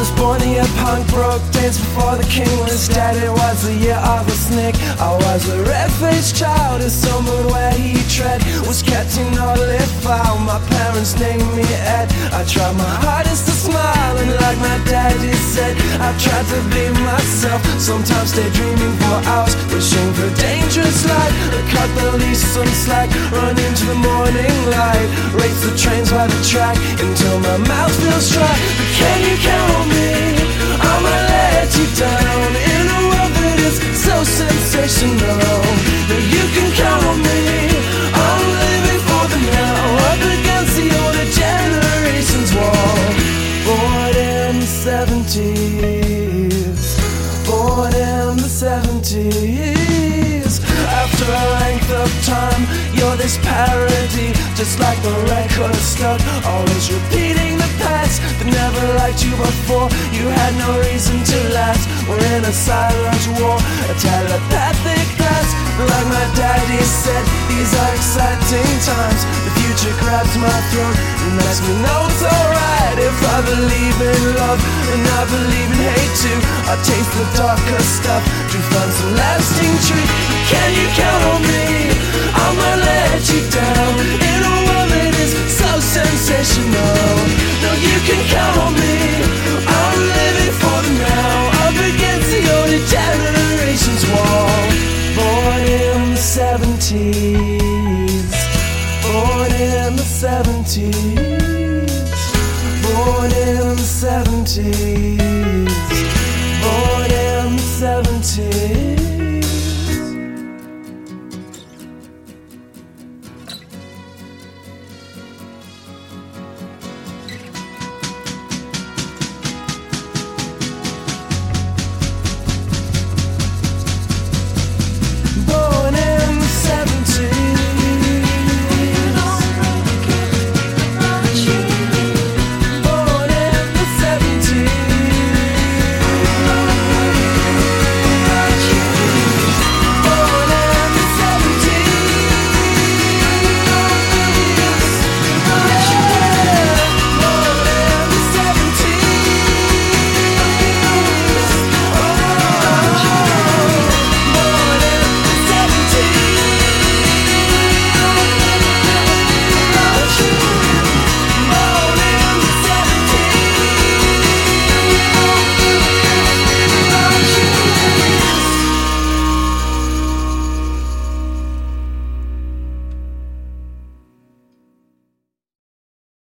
was born the year punk broke, days before the king was dead. It was the year of the snake. I was a red-faced child, his summer where he tread was kept in only foul. My parents named me Ed. I tried my hardest to smile, and like my daddy said, I tried to be myself. Sometimes daydreaming for hours, wishing for a dangerous life. I cut the leash some slack, run into the morning light, race the trains by the track until my mouth feels dry. But can you count on me? I'ma let you down in a world that is so sensational. That you can count on me. I'm living for the now, up against the older generation's wall. Born in the 70s, born in the 70s. After a length of time, you're this parody, just like the record stuck, always repeating the past that never liked you before. You had no reason to last. We're in a silent war, a telepathic past. Like my daddy said, these are exciting times. The future grabs my throat and lets me know it's alright. If I believe in love and I believe in hate too, I taste the darker stuff to find some lasting truth. Can you count on me? I'ma let you down in a world that is so sensational. No, you can count on me. I'm living for the now, up against the older generation's wall. Born in the 70s, born in the 70s, born in the 70s.